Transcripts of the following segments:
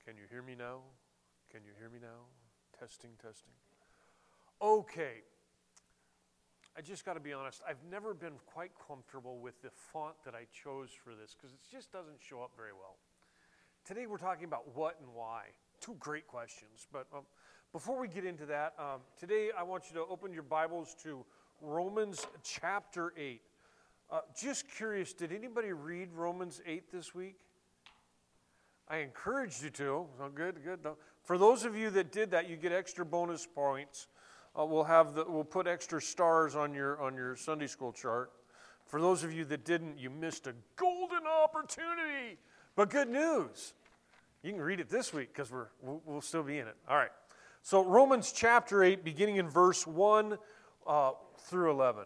Can you hear me now? Can you hear me now? Testing, testing. Okay. I just got to be honest. I've never been quite comfortable with the font that I chose for this because it just doesn't show up very well. Today we're talking about what and why. Two great questions. But before we get into that, today I want you to open your Bibles to Romans chapter 8. Just curious, did anybody read Romans 8 this week? I encouraged you to. So good. For those of you that did that, you get extra bonus points. We'll put extra stars on your Sunday school chart. For those of you that didn't, you missed a golden opportunity. But good news, you can read it this week because we'll still be in it. All right. So Romans chapter 8, beginning in verse 1 through 11.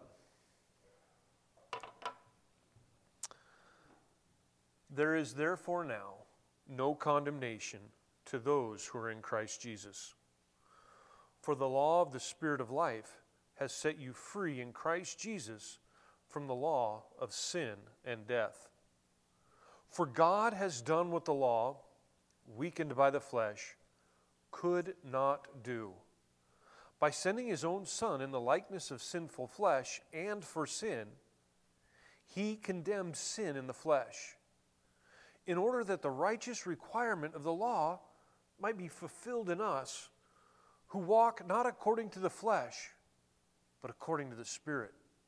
There is therefore now no condemnation to those who are in Christ Jesus. For the law of the Spirit of life has set you free in Christ Jesus from the law of sin and death. For God has done what the law, weakened by the flesh, could not do. By sending his own Son in the likeness of sinful flesh and for sin, he condemned sin in the flesh, in order that the righteous requirement of the law might be fulfilled in us, who walk not according to the flesh, but according to the Spirit.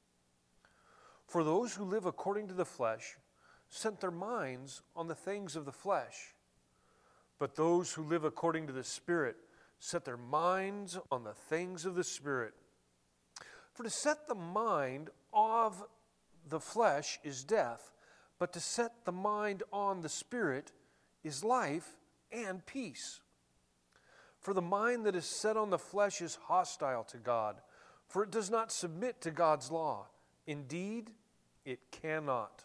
For those who live according to the flesh set their minds on the things of the flesh, but those who live according to the Spirit set their minds on the things of the Spirit. For to set the mind of the flesh is death, but to set the mind on the Spirit is life and peace. For the mind that is set on the flesh is hostile to God, for it does not submit to God's law. Indeed, it cannot.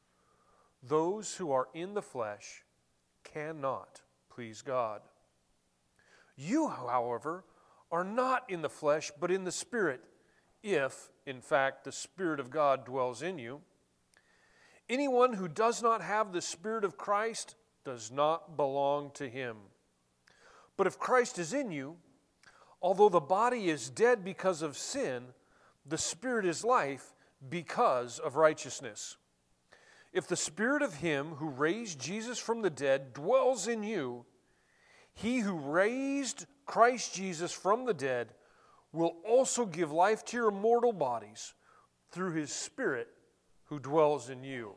Those who are in the flesh cannot please God. You, however, are not in the flesh, but in the Spirit, if, in fact, the Spirit of God dwells in you. Anyone who does not have the Spirit of Christ does not belong to him. But if Christ is in you, although the body is dead because of sin, the Spirit is life because of righteousness. If the Spirit of him who raised Jesus from the dead dwells in you, he who raised Christ Jesus from the dead will also give life to your mortal bodies through his Spirit who dwells in you.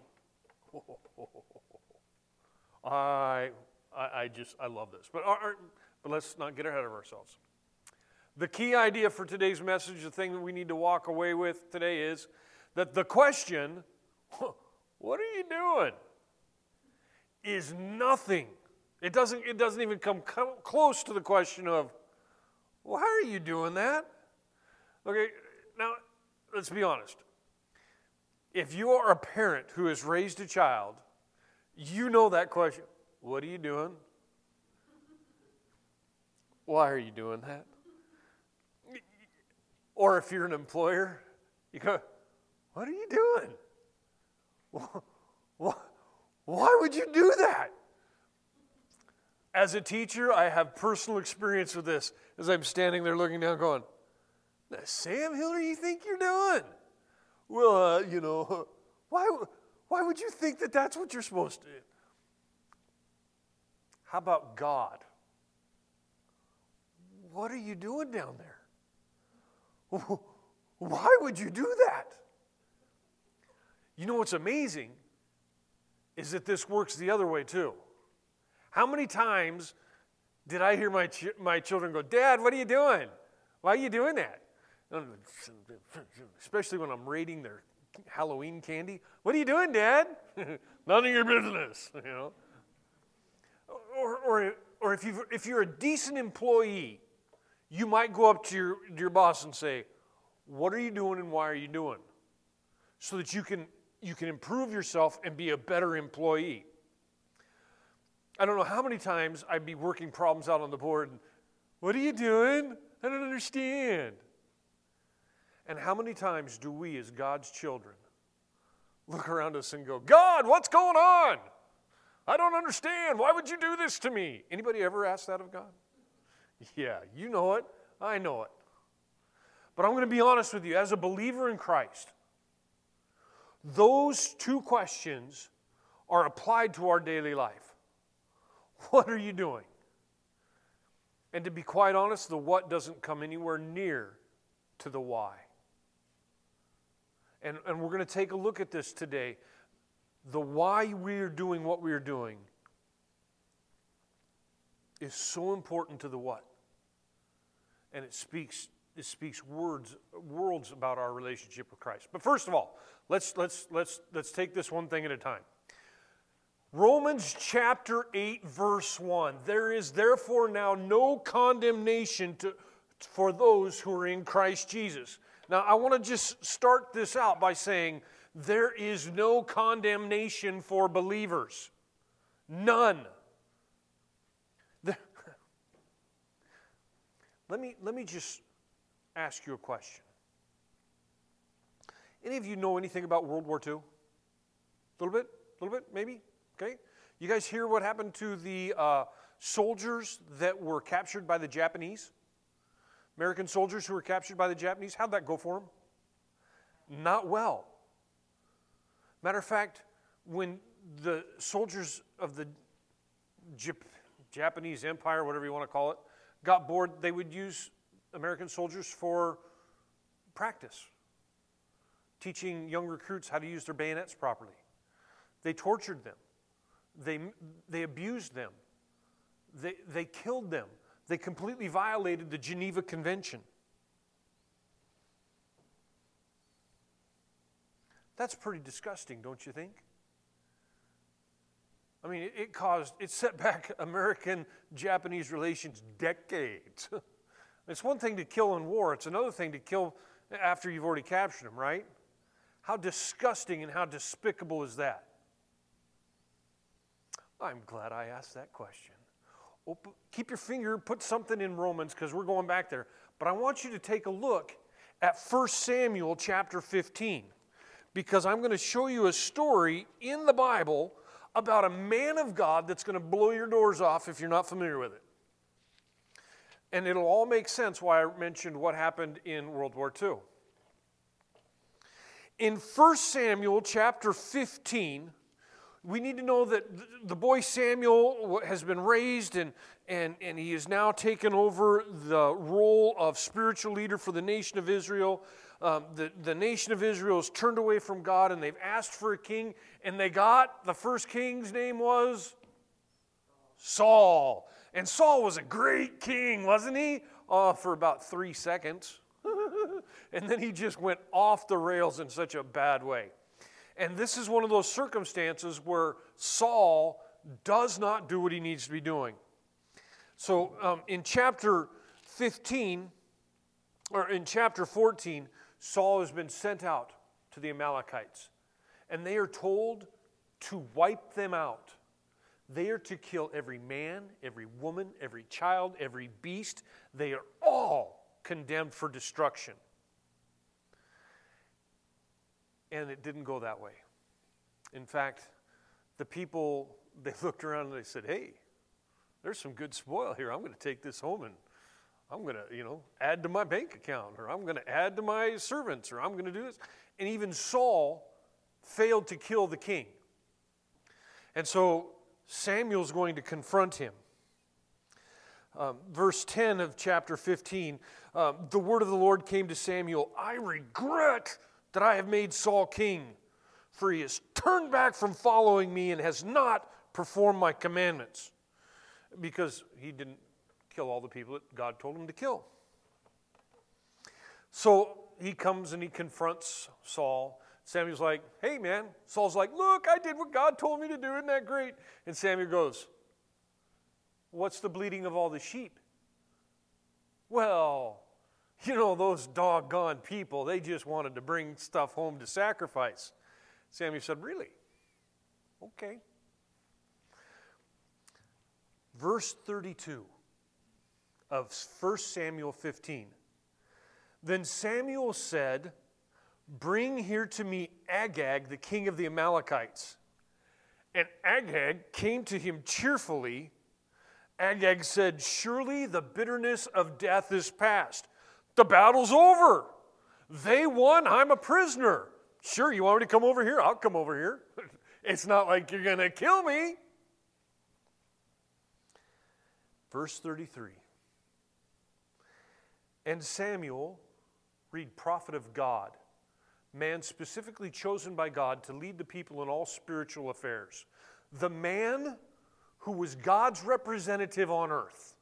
I love this. But let's not get ahead of ourselves. The key idea for today's message, the thing that we need to walk away with today is that the question, what are you doing, is nothing. It doesn't even come close to the question of, why are you doing that? Okay, now, let's be honest. If you are a parent who has raised a child, you know that question. What are you doing? Why are you doing that? Or if you're an employer, you go, what are you doing? Why would you do that? As a teacher, I have personal experience with this as I'm standing there looking down going, Sam Hiller, you think you're doing? Well, why would you think that that's what you're supposed to do? How about God? What are you doing down there? Why would you do that? You know what's amazing is that this works the other way too. How many times did I hear my children go, Dad, what are you doing? Why are you doing that? Especially when I'm raiding their Halloween candy. What are you doing, Dad? None of your business, Or if you're a decent employee, you might go up to your boss and say, what are you doing and why are you doing? So that you can improve yourself and be a better employee. I don't know how many times I'd be working problems out on the board and, what are you doing? I don't understand. And how many times do we as God's children look around us and go, God, what's going on? I don't understand. Why would you do this to me? Anybody ever ask that of God? Yeah, you know it. I know it. But I'm going to be honest with you. As a believer in Christ, those two questions are applied to our daily life. What are you doing? And to be quite honest, the what doesn't come anywhere near to the why. And we're going to take a look at this today. The why we are doing what we are doing is so important to the what. And it speaks worlds about our relationship with Christ. But first of all, let's take this one thing at a time. Romans chapter 8, verse 1. There is therefore now no condemnation for those who are in Christ Jesus. Now, I want to just start this out by saying there is no condemnation for believers. None. Let me just ask you a question. Any of you know anything about World War II? A little bit, maybe? Okay. You guys hear what happened to the soldiers that were captured by the Japanese? American soldiers who were captured by the Japanese? How'd that go for them? Not well. Matter of fact, when the soldiers of the Japanese Empire, whatever you want to call it, got bored, they would use American soldiers for practice, teaching young recruits how to use their bayonets properly. They tortured them. They abused them. They killed them. They completely violated the Geneva Convention. That's pretty disgusting, don't you think? I mean, it set back American-Japanese relations decades. It's one thing to kill in war. It's another thing to kill after you've already captured them, right? How disgusting and how despicable is that? I'm glad I asked that question. Keep your finger, put something in Romans because we're going back there. But I want you to take a look at 1 Samuel chapter 15 because I'm going to show you a story in the Bible about a man of God that's going to blow your doors off if you're not familiar with it. And it'll all make sense why I mentioned what happened in World War II. In 1 Samuel chapter 15, we need to know that the boy Samuel has been raised and he has now taken over the role of spiritual leader for the nation of Israel. The nation of Israel has turned away from God and they've asked for a king, and they got, the first king's name was Saul. And Saul was a great king, wasn't he? For about 3 seconds. And then he just went off the rails in such a bad way. And this is one of those circumstances where Saul does not do what he needs to be doing. So in chapter 15, or in chapter 14, Saul has been sent out to the Amalekites. And they are told to wipe them out. They are to kill every man, every woman, every child, every beast. They are all condemned for destruction. And it didn't go that way. In fact, the people, they looked around and they said, hey, there's some good spoil here. I'm going to take this home and I'm going to, add to my bank account, or I'm going to add to my servants, or I'm going to do this. And even Saul failed to kill the king. And so Samuel's going to confront him. Verse 10 of chapter 15, the word of the Lord came to Samuel, I regret that I have made Saul king, for he has turned back from following me and has not performed my commandments. Because he didn't kill all the people that God told him to kill. So he comes and he confronts Saul. Samuel's like, hey man. Saul's like, look, I did what God told me to do. Isn't that great? And Samuel goes, what's the bleating of all the sheep? Well, those doggone people, they just wanted to bring stuff home to sacrifice. Samuel said, really? Okay. Verse 32 of 1 Samuel 15. Then Samuel said, bring here to me Agag, the king of the Amalekites. And Agag came to him cheerfully. Agag said, "Surely the bitterness of death is past. The battle's over. They won. I'm a prisoner. Sure, you want me to come over here? I'll come over here. It's not like you're going to kill me." Verse 33. And Samuel, read prophet of God, man specifically chosen by God to lead the people in all spiritual affairs. The man who was God's representative on earth.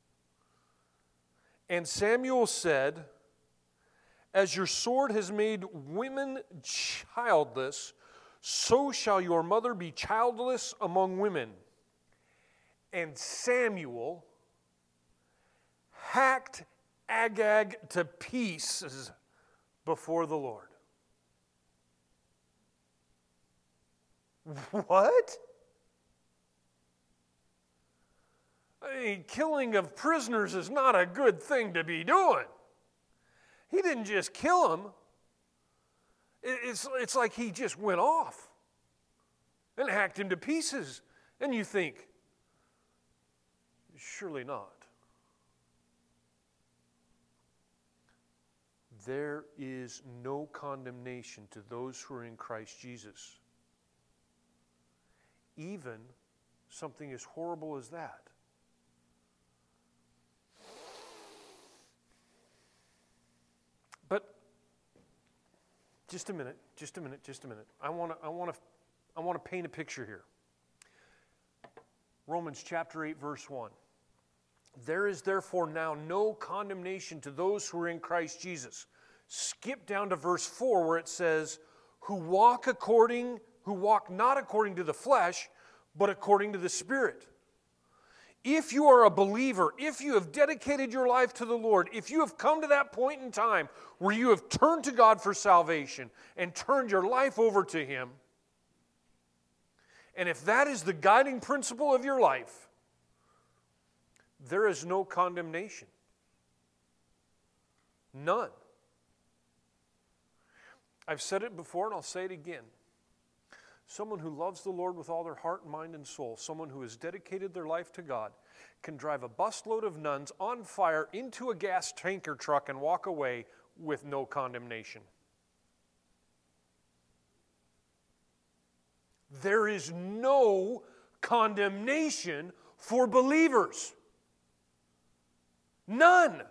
And Samuel said, "As your sword has made women childless, so shall your mother be childless among women." And Samuel hacked Agag to pieces before the Lord. What? I mean, killing of prisoners is not a good thing to be doing. He didn't just kill him. It's like he just went off and hacked him to pieces. And you think, surely not. There is no condemnation to those who are in Christ Jesus. Even something as horrible as that. But just a minute. I want to paint a picture here. Romans chapter 8, verse 1. There is therefore now no condemnation to those who are in Christ Jesus. Skip down to verse 4 where it says, who walk not according to the flesh, but according to the Spirit. If you are a believer, if you have dedicated your life to the Lord, if you have come to that point in time where you have turned to God for salvation and turned your life over to Him, and if that is the guiding principle of your life, there is no condemnation. None. I've said it before and I'll say it again. Someone who loves the Lord with all their heart, mind, and soul, someone who has dedicated their life to God, can drive a busload of nuns on fire into a gas tanker truck and walk away with no condemnation. There is no condemnation for believers. None.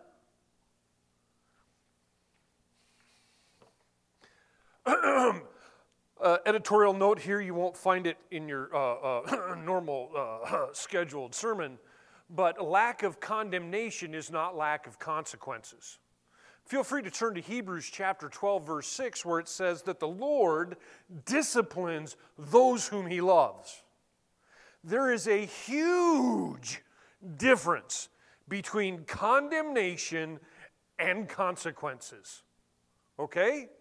Editorial note here, you won't find it in your normal scheduled sermon, but lack of condemnation is not lack of consequences. Feel free to turn to Hebrews chapter 12, verse 6, where it says that the Lord disciplines those whom He loves. There is a huge difference between condemnation and consequences. Okay?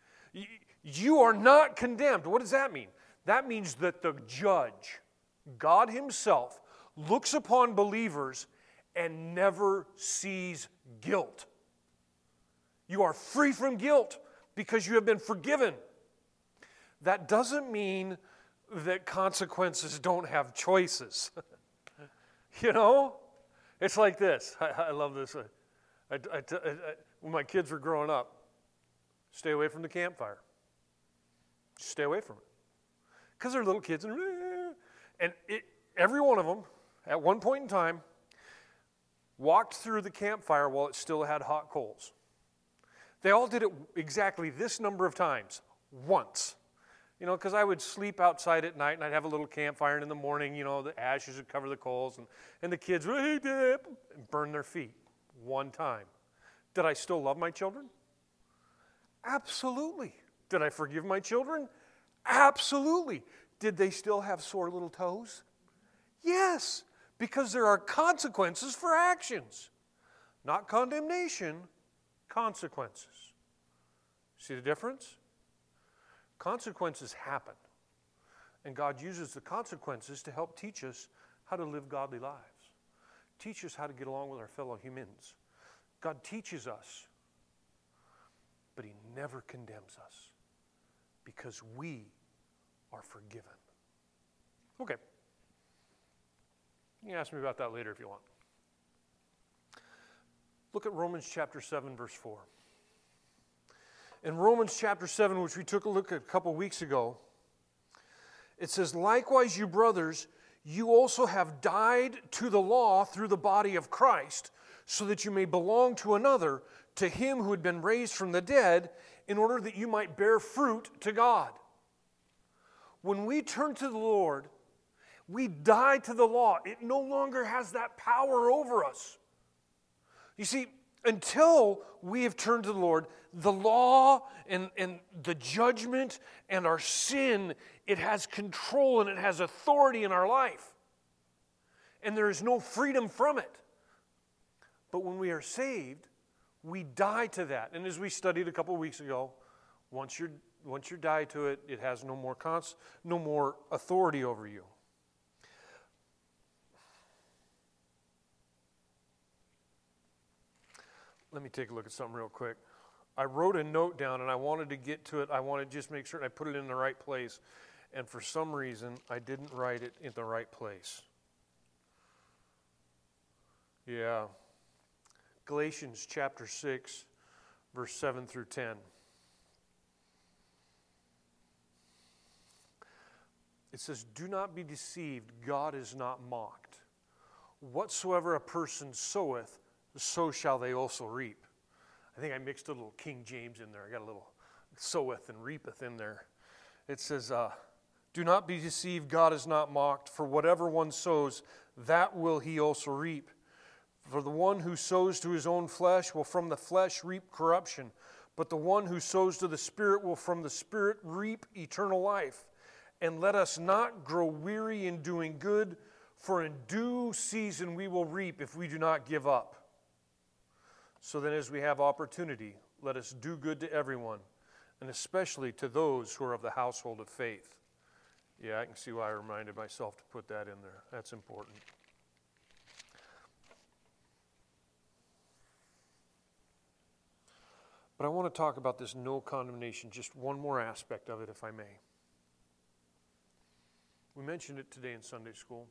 You are not condemned. What does that mean? That means that the judge, God Himself, looks upon believers and never sees guilt. You are free from guilt because you have been forgiven. That doesn't mean that consequences don't have choices. You know? It's like this. I love this. When my kids were growing up, stay away from the campfire. Stay away from it. Because they're little kids. And every one of them, at one point in time, walked through the campfire while it still had hot coals. They all did it exactly this number of times, once. You know, because I would sleep outside at night and I'd have a little campfire, and in the morning, you know, the ashes would cover the coals, and the kids would burn their feet one time. Did I still love my children? Absolutely. Did I forgive my children? Absolutely. Did they still have sore little toes? Yes, because there are consequences for actions. Not condemnation, consequences. See the difference? Consequences happen. And God uses the consequences to help teach us how to live godly lives. Teach us how to get along with our fellow humans. God teaches us, but He never condemns us because we are forgiven. Okay. You can ask me about that later if you want. Look at Romans chapter 7, verse 4. In Romans chapter 7, which we took a look at a couple weeks ago, it says, "Likewise, you brothers, you also have died to the law through the body of Christ, so that you may belong to another, to him who had been raised from the dead, in order that you might bear fruit to God." When we turn to the Lord, we die to the law. It no longer has that power over us. You see, until we have turned to the Lord, the law and the judgment and our sin, it has control and it has authority in our life. And there is no freedom from it. But when we are saved, we die to that. And as we studied a couple weeks ago, once you die to it, it has no more authority over you. Let me take a look at something real quick. I wrote a note down and I wanted to get to it. I wanted to just make sure I put it in the right place. And for some reason, I didn't write it in the right place. Yeah. Galatians chapter 6, verse 7 through 10. It says, "Do not be deceived, God is not mocked. Whatsoever a person soweth, so shall they also reap." I think I mixed a little King James in there. I got a little soweth and reapeth in there. It says, "Do not be deceived, God is not mocked. For whatever one sows, that will he also reap. For the one who sows to his own flesh will from the flesh reap corruption. But the one who sows to the Spirit will from the Spirit reap eternal life. And let us not grow weary in doing good, for in due season we will reap if we do not give up. So then as we have opportunity, let us do good to everyone, and especially to those who are of the household of faith." Yeah, I can see why I reminded myself to put that in there. That's important. But I want to talk about this no condemnation, just one more aspect of it, if I may. We mentioned it today in Sunday school.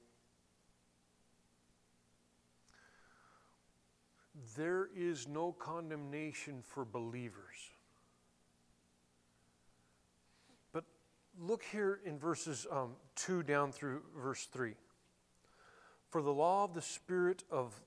There is no condemnation for believers. But look here in verses 2 down through verse 3. "For the law of the Spirit of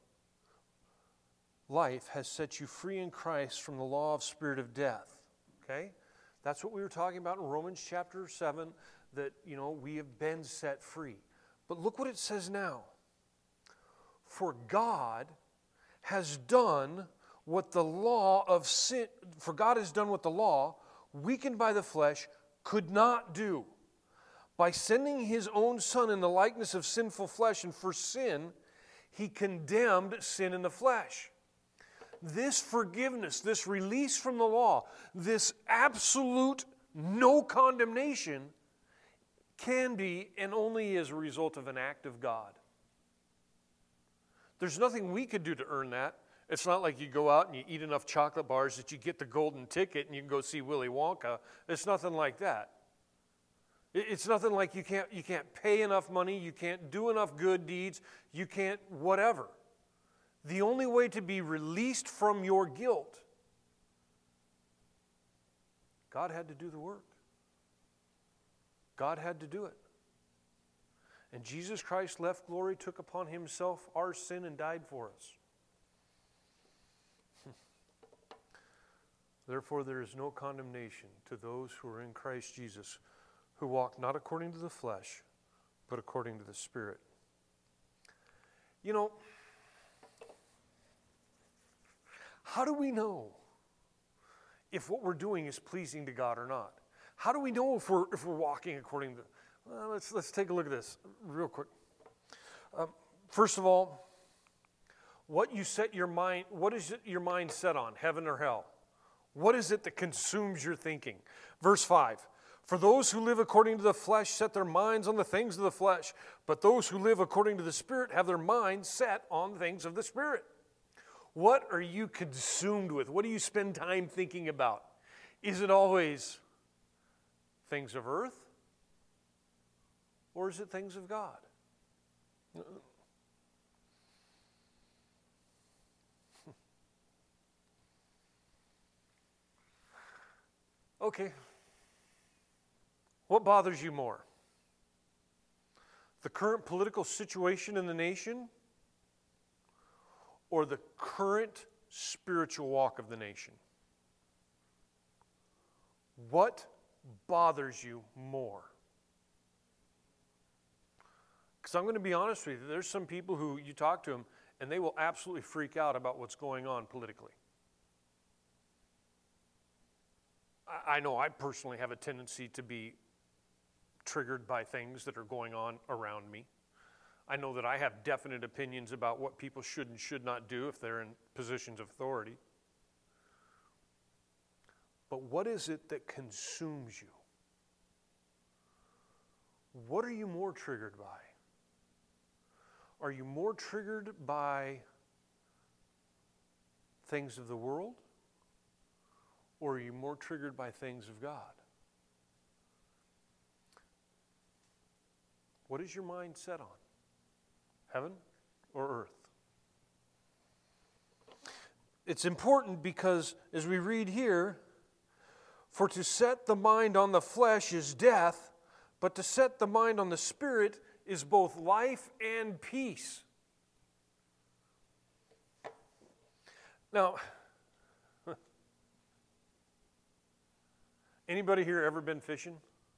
life has set you free in Christ from the law of spirit of death." Okay? That's what we were talking about in Romans chapter 7, that, we have been set free. But look what it says now. "For God has done what the law of sin, for God has done what the law, weakened by the flesh, could not do. By sending his own Son in the likeness of sinful flesh, and for sin, he condemned sin in the flesh." This forgiveness, this release from the law, this absolute no condemnation can be and only is a result of an act of God. There's nothing we could do to earn that. It's not like you go out and you eat enough chocolate bars that you get the golden ticket and you can go see Willy Wonka. It's nothing like that. It's nothing like you can't pay enough money, you can't do enough good deeds, you can't whatever. The only way to be released from your guilt, God had to do the work. God had to do it. And Jesus Christ left glory, took upon himself our sin, and died for us. Therefore, there is no condemnation to those who are in Christ Jesus, who walk not according to the flesh, but according to the Spirit. How do we know if what we're doing is pleasing to God or not? How do we know if we're walking according to... Well, let's take a look at this real quick. First of all, what is your mind set on, heaven or hell? What is it that consumes your thinking? Verse 5, "For those who live according to the flesh set their minds on the things of the flesh, but those who live according to the Spirit have their minds set on things of the Spirit." What are you consumed with? What do you spend time thinking about? Is it always things of earth? or is it things of God? Okay. What bothers you more? The current political situation in the nation or the current spiritual walk of the nation? What bothers you more? Because I'm going to be honest with you, there's some people who you talk to them and they will absolutely freak out about what's going on politically. I know I personally have a tendency to be triggered by things that are going on around me. I know that I have definite opinions about what people should and should not do if they're in positions of authority. But what is it that consumes you? What are you more triggered by? Are you more triggered by things of the world? Or are you more triggered by things of God? What is your mind set on? Heaven or earth? It's important because as we read here, for to set the mind on the flesh is death, but to set the mind on the Spirit is both life and peace. Now, anybody here ever been fishing?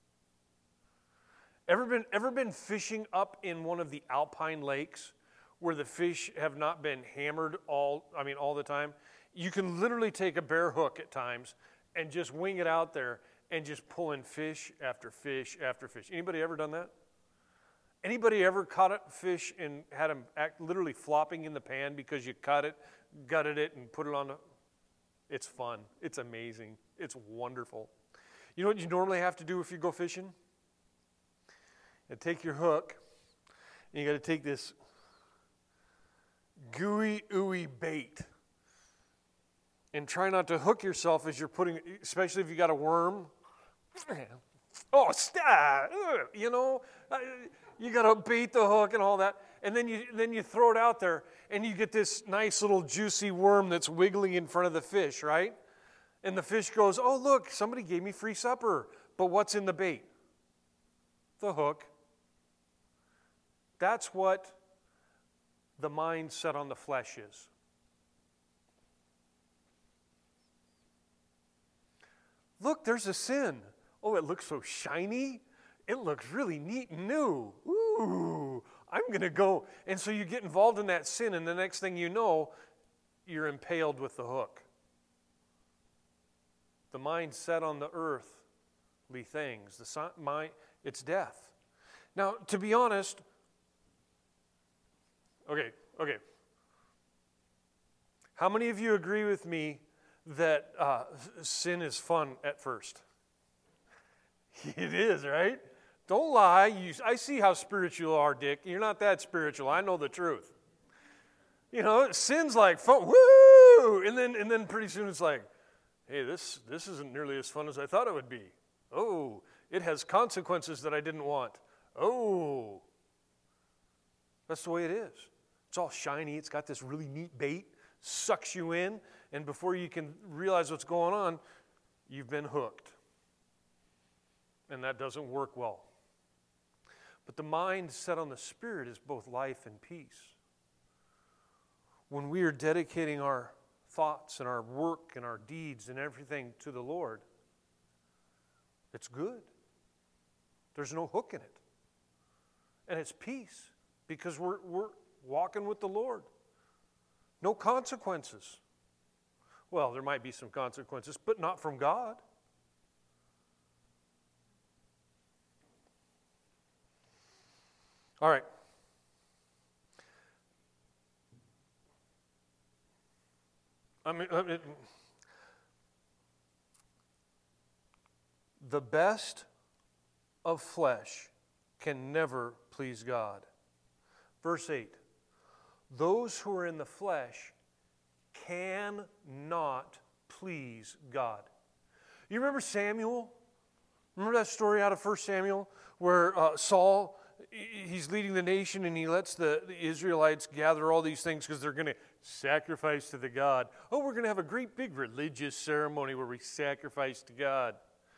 Ever been fishing up in one of the alpine lakes where the fish have not been hammered all the time? You can literally take a bare hook at times and just wing it out there and just pull in fish after fish after fish. Anybody ever done that? Anybody ever caught a fish and had them literally flopping in the pan because you caught it, gutted it, and put it on? It's fun. It's amazing. It's wonderful. You know what you normally have to do if you go fishing? You take your hook, and you got to take this gooey, ooey bait. And try not to hook yourself as you're putting, especially if you got a worm. Oh, stop! You know, you got to bait the hook and all that. And then you throw it out there, and you get this nice little juicy worm that's wiggling in front of the fish, right? And the fish goes, oh, look, somebody gave me free supper. But what's in the bait? The hook. That's what the mind set on the flesh is. Look, there's a sin. Oh, it looks so shiny. It looks really neat and new. Ooh, I'm going to go. And so you get involved in that sin, and the next thing you know, you're impaled with the hook. The mind set on the earthly things. It's death. Now, to be honest, okay. How many of you agree with me that sin is fun at first? It is, right? Don't lie. I see how spiritual you are, Dick. You're not that spiritual. I know the truth. You know, sin's like fun. Woo! And then pretty soon it's like, hey, this isn't nearly as fun as I thought it would be. Oh, it has consequences that I didn't want. Oh. That's the way it is. It's all shiny. It's got this really neat bait, sucks you in, and before you can realize what's going on, you've been hooked. And that doesn't work well. But the mind set on the Spirit is both life and peace. When we are dedicating our thoughts and our work and our deeds and everything to the Lord, it's good. There's no hook in it. And it's peace because we're walking with the Lord. No consequences. Well, there might be some consequences, but not from God. All right. The best of flesh can never please God. Verse 8. Those who are in the flesh cannot please God. You remember Samuel? Remember that story out of 1 Samuel where Saul he's leading the nation and he lets the Israelites gather all these things because they're going to sacrifice to the God. Oh, we're going to have a great big religious ceremony where we sacrifice to God.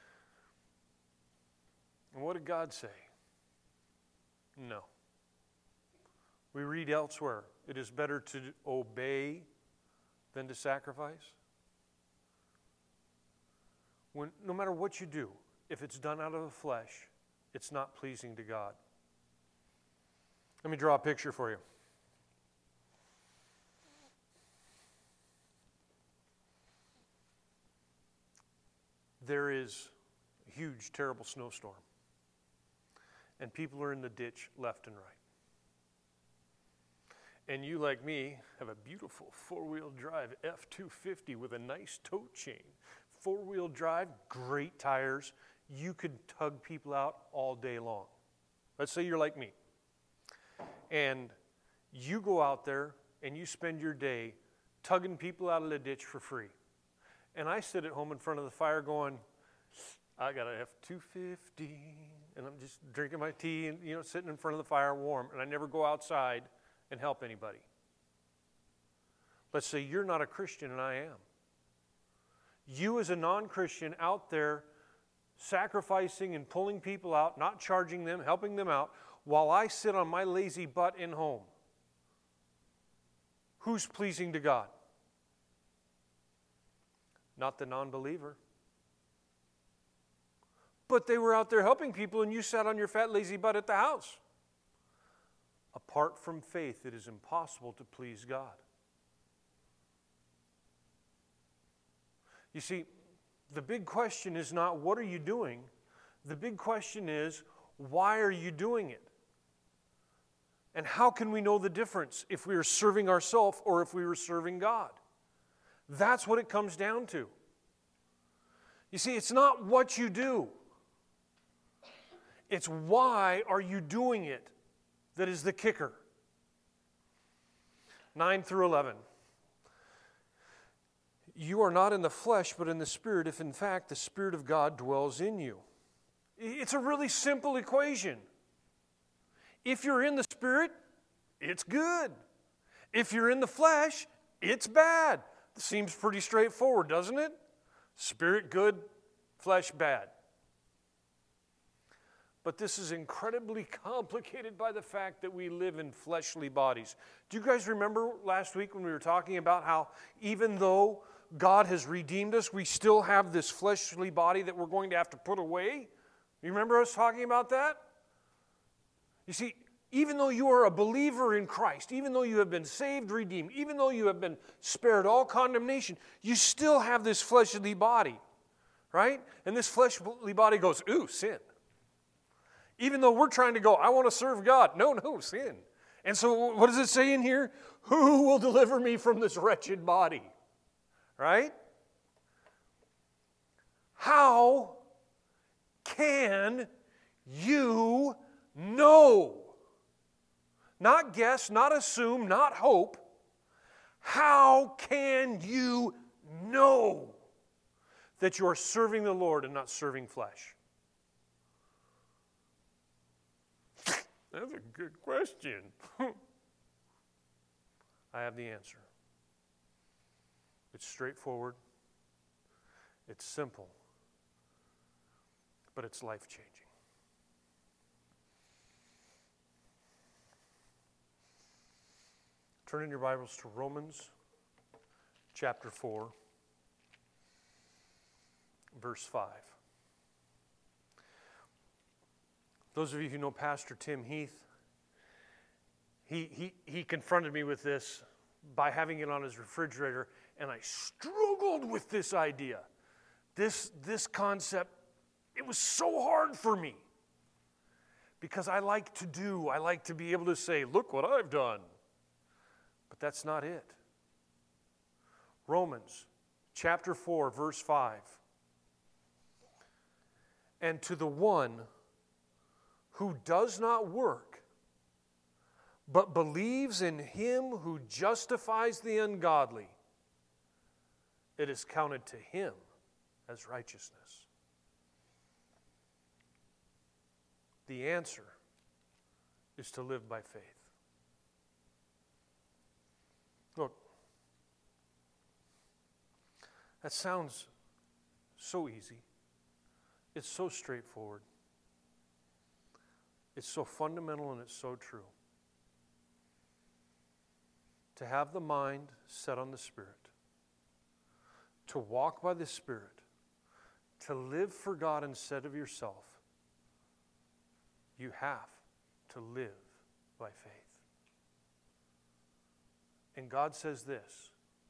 And what did God say? No. We read elsewhere, it is better to obey than to sacrifice. No matter what you do, if it's done out of the flesh, it's not pleasing to God. Let me draw a picture for you. There is a huge, terrible snowstorm, and people are in the ditch left and right. And you, like me, have a beautiful four-wheel drive F-250 with a nice tow chain. Four-wheel drive, great tires. You could tug people out all day long. Let's say you're like me. And you go out there and you spend your day tugging people out of the ditch for free. And I sit at home in front of the fire going, I got an F-250, and I'm just drinking my tea and, sitting in front of the fire warm, and I never go outside and help anybody. Let's say you're not a Christian and I am. You as a non-Christian out there sacrificing and pulling people out, not charging them, helping them out, while I sit on my lazy butt in home. Who's pleasing to God? Not the non-believer. But they were out there helping people and you sat on your fat lazy butt at the house. Apart from faith, it is impossible to please God. You see, the big question is not what are you doing? The big question is why are you doing it? And how can we know the difference if we are serving ourselves or if we are serving God? That's what it comes down to. You see, it's not what you do. It's why are you doing it that is the kicker. 9 through 11. You are not in the flesh, but in the Spirit, if in fact the Spirit of God dwells in you. It's a really simple equation. If you're in the Spirit, it's good. If you're in the flesh, it's bad. It seems pretty straightforward, doesn't it? Spirit good, flesh bad. But this is incredibly complicated by the fact that we live in fleshly bodies. Do you guys remember last week when we were talking about how even though God has redeemed us, we still have this fleshly body that we're going to have to put away? You remember us talking about that? You see, even though you are a believer in Christ, even though you have been saved, redeemed, even though you have been spared all condemnation, you still have this fleshly body, right? And this fleshly body goes, ooh, sin. Even though we're trying to go, I want to serve God. No, sin. And so what does it say in here? Who will deliver me from this wretched body? Right? How can you know? Not guess, not assume, not hope. How can you know that you are serving the Lord and not serving flesh? That's a good question. I have the answer. It's straightforward. It's simple. But it's life-changing. Turn in your Bibles to Romans chapter 4, verse 5. Those of you who know Pastor Tim Heath, he confronted me with this by having it on his refrigerator, and I struggled with this idea. This concept, it was so hard for me. Because I like to be able to say, look what I've done. But that's not it. Romans chapter 4, verse 5. And to the one who does not work, but believes in him who justifies the ungodly, it is counted to him as righteousness. The answer is to live by faith. Look, that sounds so easy. It's so straightforward. It's so fundamental and it's so true. To have the mind set on the Spirit, to walk by the Spirit, to live for God instead of yourself, you have to live by faith. And God says this,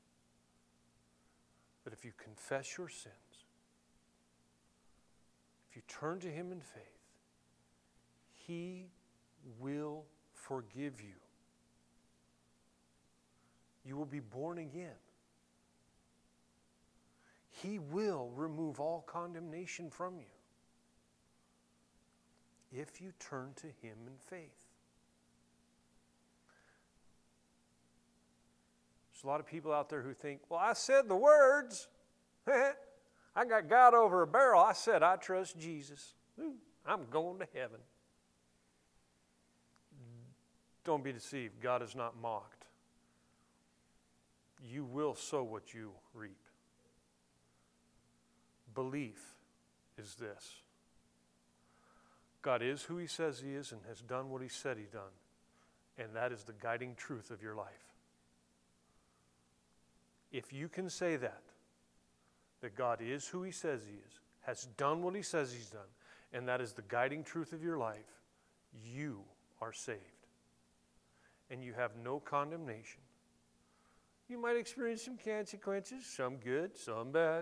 that if you confess your sins, if you turn to Him in faith, He will forgive you. You will be born again. He will remove all condemnation from you if you turn to Him in faith. There's a lot of people out there who think, well, I said the words. I got God over a barrel. I said I trust Jesus. I'm going to heaven. Don't be deceived. God is not mocked. You will sow what you reap. Belief is this: God is who He says He is and has done what He said He's done. And that is the guiding truth of your life. If you can say that God is who He says He is, has done what He says He's done, and that is the guiding truth of your life, you are saved. And you have no condemnation. You might experience some consequences, some good, some bad.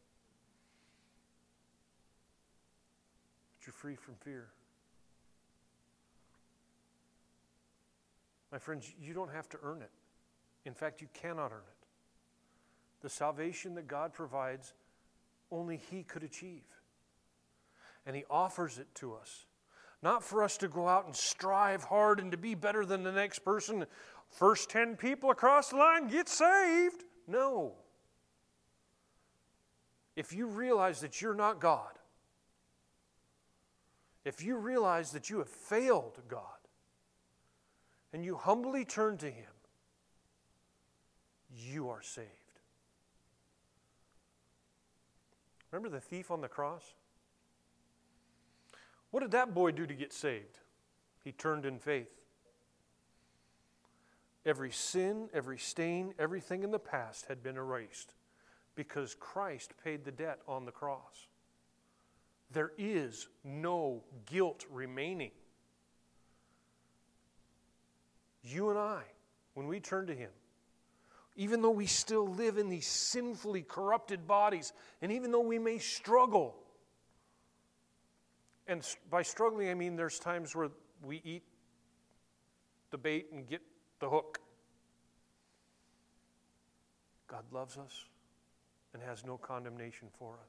But you're free from fear. My friends, you don't have to earn it. In fact, you cannot earn it. The salvation that God provides, only He could achieve. And He offers it to us. Not for us to go out and strive hard and to be better than the next person. First 10 people across the line get saved. No. If you realize that you're not God, if you realize that you have failed God, and you humbly turn to Him, you are saved. Remember the thief on the cross? What did that boy do to get saved? He turned in faith. Every sin, every stain, everything in the past had been erased because Christ paid the debt on the cross. There is no guilt remaining. You and I, when we turn to Him, even though we still live in these sinfully corrupted bodies, and even though we may struggle, and by struggling I mean there's times where we eat the bait and get the hook. God loves us and has no condemnation for us.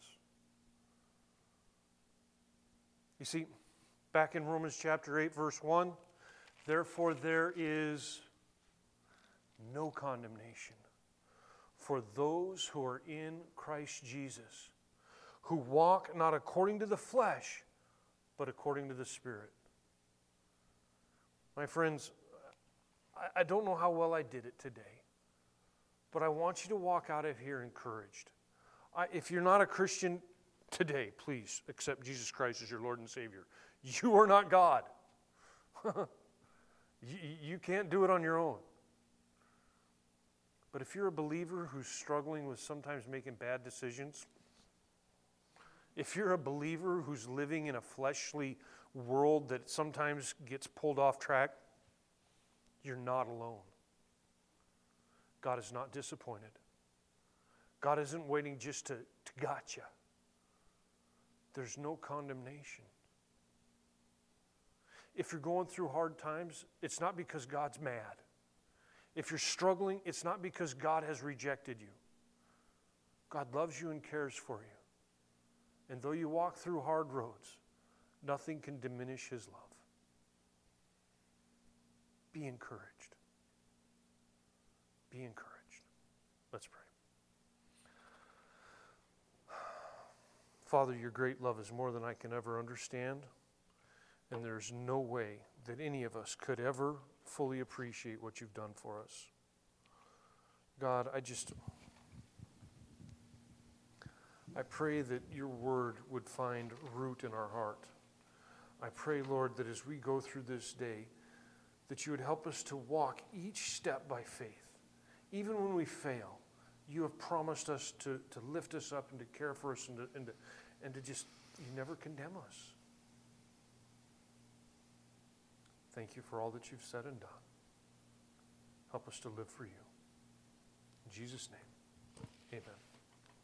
You see, back in Romans chapter 8, verse 1, therefore there is no condemnation for those who are in Christ Jesus, who walk not according to the flesh, but according to the Spirit. My friends, I don't know how well I did it today, but I want you to walk out of here encouraged. If you're not a Christian today, please accept Jesus Christ as your Lord and Savior. You are not God. You can't do it on your own. But if you're a believer who's struggling with sometimes making bad decisions, if you're a believer who's living in a fleshly world that sometimes gets pulled off track, you're not alone. God is not disappointed. God isn't waiting just to gotcha. There's no condemnation. If you're going through hard times, it's not because God's mad. If you're struggling, it's not because God has rejected you. God loves you and cares for you. And though you walk through hard roads, nothing can diminish His love. Be encouraged. Be encouraged. Let's pray. Father, your great love is more than I can ever understand, and there's no way that any of us could ever fully appreciate what you've done for us. God, I pray that your word would find root in our heart. I pray, Lord, that as we go through this day, that you would help us to walk each step by faith. Even when we fail, you have promised us to lift us up and to care for us and to just, you never condemn us. Thank you for all that you've said and done. Help us to live for you. In Jesus' name, amen.